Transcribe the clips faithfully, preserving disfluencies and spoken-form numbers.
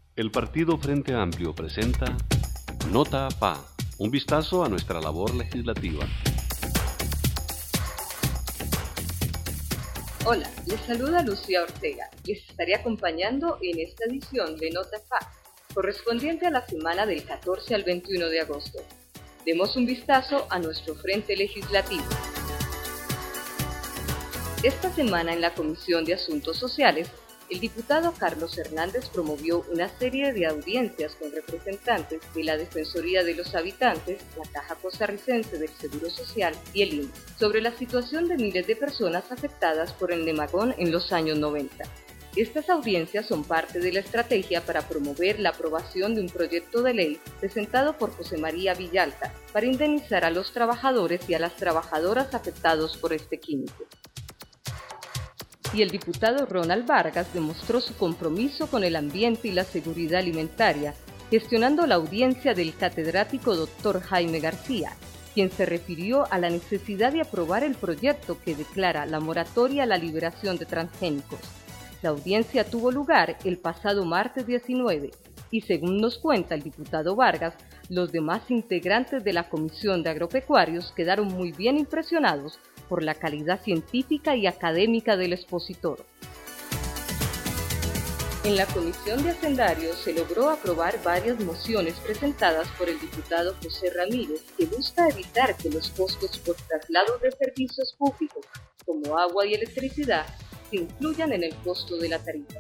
El Partido Frente Amplio presenta Nota P A, un vistazo a nuestra labor legislativa. Hola, les saluda Lucía Ortega. Les estaré acompañando en esta edición de Nota P A, correspondiente a la semana del catorce al veintiuno de agosto. Demos un vistazo a nuestro frente legislativo. Esta semana en la Comisión de Asuntos Sociales, el diputado Carlos Hernández promovió una serie de audiencias con representantes de la Defensoría de los Habitantes, la Caja Costarricense del Seguro Social y el I N S sobre la situación de miles de personas afectadas por el Nemagón en los años noventa. Estas audiencias son parte de la estrategia para promover la aprobación de un proyecto de ley presentado por José María Villalta para indemnizar a los trabajadores y a las trabajadoras afectados por este químico. Y el diputado Ronald Vargas demostró su compromiso con el ambiente y la seguridad alimentaria, gestionando la audiencia del catedrático doctor Jaime García, quien se refirió a la necesidad de aprobar el proyecto que declara la moratoria a la liberación de transgénicos. La audiencia tuvo lugar el pasado martes diecinueve y, según nos cuenta el diputado Vargas, los demás integrantes de la Comisión de Agropecuarios quedaron muy bien impresionados por la calidad científica y académica del expositor. En la Comisión de Hacendarios se logró aprobar varias mociones presentadas por el diputado José Ramírez que busca evitar que los costos por traslados de servicios públicos como agua y electricidad se incluyan en el costo de la tarifa.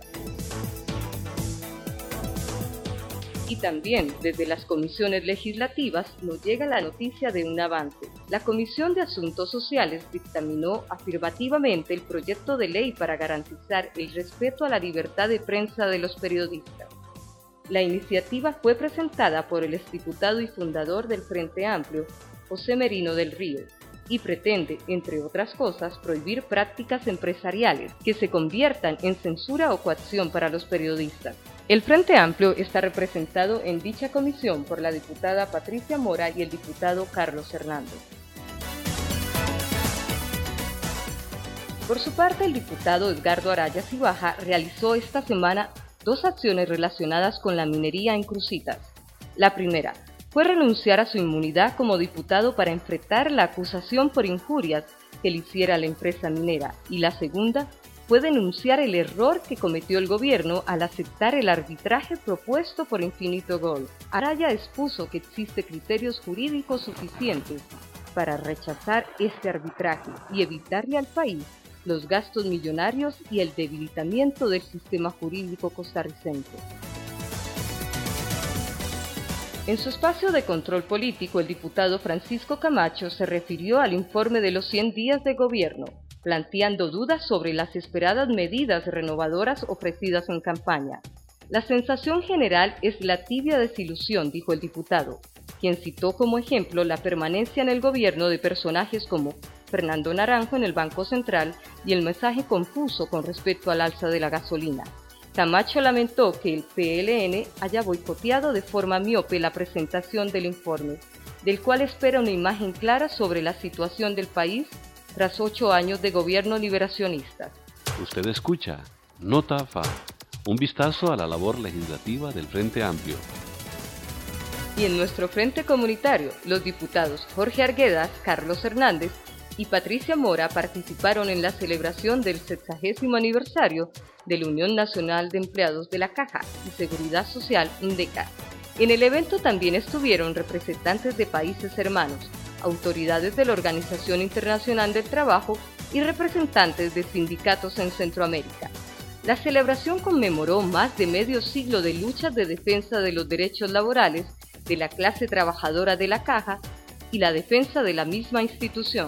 Y también, desde las comisiones legislativas, nos llega la noticia de un avance. La Comisión de Asuntos Sociales dictaminó afirmativamente el proyecto de ley para garantizar el respeto a la libertad de prensa de los periodistas. La iniciativa fue presentada por el exdiputado y fundador del Frente Amplio, José Merino del Río, y pretende, entre otras cosas, prohibir prácticas empresariales que se conviertan en censura o coacción para los periodistas. El Frente Amplio está representado en dicha comisión por la diputada Patricia Mora y el diputado Carlos Hernández. Por su parte, el diputado Edgardo Araya Cibaja realizó esta semana dos acciones relacionadas con la minería en Cruzitas. La primera fue renunciar a su inmunidad como diputado para enfrentar la acusación por injurias que le hiciera la empresa minera, y la segunda fue denunciar el error que cometió el gobierno al aceptar el arbitraje propuesto por Infinito Gold. Araya expuso que existen criterios jurídicos suficientes para rechazar este arbitraje y evitarle al país los gastos millonarios y el debilitamiento del sistema jurídico costarricense. En su espacio de control político, el diputado Francisco Camacho se refirió al informe de los cien días de gobierno, planteando dudas sobre las esperadas medidas renovadoras ofrecidas en campaña. La sensación general es la tibia desilusión, dijo el diputado, quien citó como ejemplo la permanencia en el gobierno de personajes como Fernando Naranjo en el Banco Central y el mensaje confuso con respecto al alza de la gasolina. Camacho lamentó que el P L N haya boicoteado de forma miope la presentación del informe, del cual espera una imagen clara sobre la situación del país tras ocho años de gobierno liberacionista. Usted escucha Nota F A, un vistazo a la labor legislativa del Frente Amplio. Y en nuestro frente comunitario, los diputados Jorge Arguedas, Carlos Hernández y Patricia Mora participaron en la celebración del sexagésimo aniversario de la Unión Nacional de Empleados de la Caja y Seguridad Social, INDECA. En el evento también estuvieron representantes de países hermanos, autoridades de la Organización Internacional del Trabajo y representantes de sindicatos en Centroamérica. La celebración conmemoró más de medio siglo de luchas de defensa de los derechos laborales de la clase trabajadora de la Caja y la defensa de la misma institución.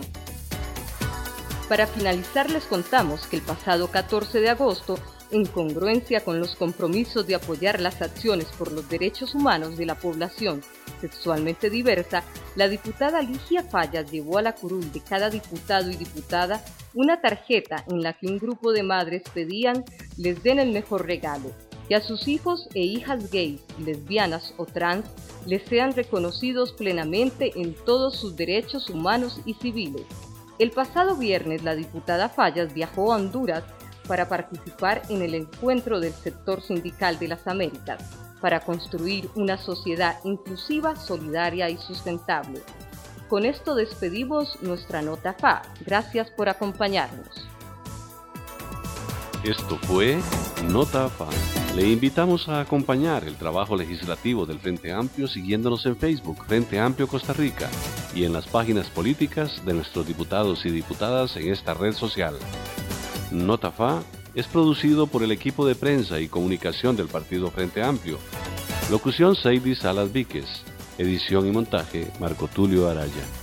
Para finalizar, les contamos que el pasado catorce de agosto, en congruencia con los compromisos de apoyar las acciones por los derechos humanos de la población sexualmente diversa, la diputada Ligia Fallas llevó a la curul de cada diputado y diputada una tarjeta en la que un grupo de madres pedían les den el mejor regalo, que a sus hijos e hijas gays, lesbianas o trans les sean reconocidos plenamente en todos sus derechos humanos y civiles. El pasado viernes, la diputada Fallas viajó a Honduras para participar en el encuentro del sector sindical de las Américas. para construir una sociedad inclusiva, solidaria y sustentable. Con esto despedimos nuestra Nota F A. Gracias por acompañarnos. Esto fue Nota F A. Le invitamos a acompañar el trabajo legislativo del Frente Amplio siguiéndonos en Facebook, Frente Amplio Costa Rica, y en las páginas políticas de nuestros diputados y diputadas en esta red social. Nota F A es producido por el equipo de prensa y comunicación del Partido Frente Amplio. Locución Seidy Salas Víquez. Edición y montaje Marco Tulio Araya.